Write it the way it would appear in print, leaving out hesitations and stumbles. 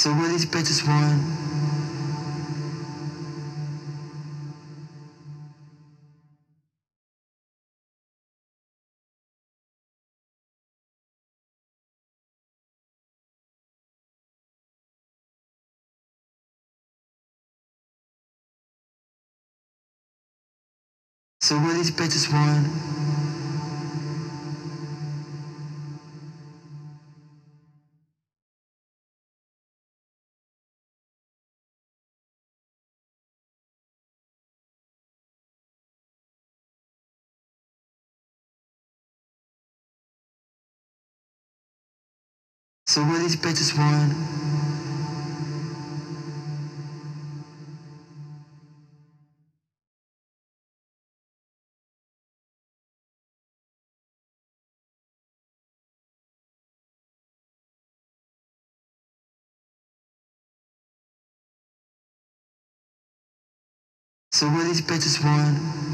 So what these bitches want? So what these bitches want? So what these bitches want? So what these bitches want?